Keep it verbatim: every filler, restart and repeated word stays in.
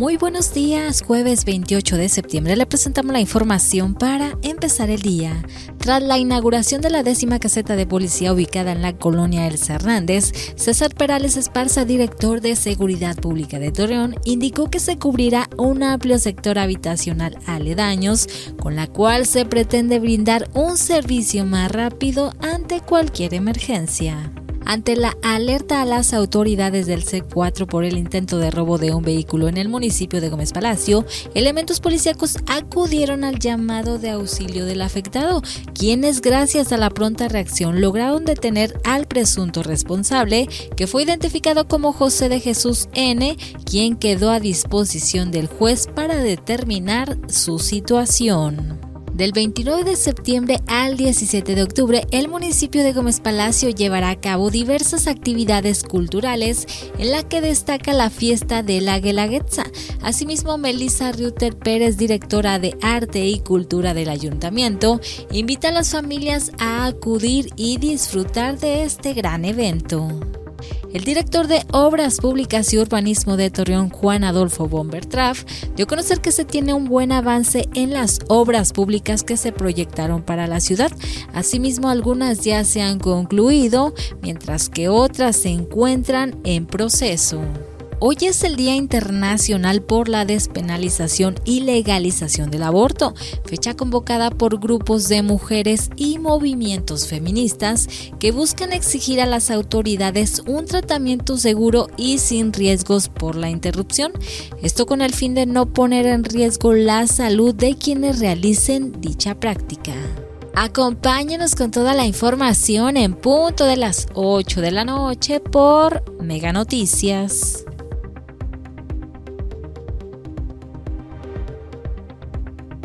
Muy buenos días, jueves veintiocho de septiembre le presentamos la información para empezar el día. Tras la inauguración de la décima caseta de policía ubicada en la colonia Elsa Hernández, César Perales Esparza, director de Seguridad Pública de Torreón, indicó que se cubrirá un amplio sector habitacional aledaños, con la cual se pretende brindar un servicio más rápido ante cualquier emergencia. Ante la alerta a las autoridades del C cuatro por el intento de robo de un vehículo en el municipio de Gómez Palacio, elementos policíacos acudieron al llamado de auxilio del afectado, quienes gracias a la pronta reacción lograron detener al presunto responsable, que fue identificado como José de Jesús N., quien quedó a disposición del juez para determinar su situación. Del veintinueve de septiembre al diecisiete de octubre, el municipio de Gómez Palacio llevará a cabo diversas actividades culturales, en la que destaca la fiesta de la Guelaguetza. Asimismo, Melissa Reuter Pérez, directora de Arte y Cultura del Ayuntamiento, invita a las familias a acudir y disfrutar de este gran evento. El director de Obras Públicas y Urbanismo de Torreón, Juan Adolfo Bombertraff, dio a conocer que se tiene un buen avance en las obras públicas que se proyectaron para la ciudad. Asimismo, algunas ya se han concluido, mientras que otras se encuentran en proceso. Hoy es el Día Internacional por la Despenalización y Legalización del Aborto, fecha convocada por grupos de mujeres y movimientos feministas que buscan exigir a las autoridades un tratamiento seguro y sin riesgos por la interrupción. Esto con el fin de no poner en riesgo la salud de quienes realicen dicha práctica. Acompáñenos con toda la información en punto de las ocho de la noche por Mega Noticias.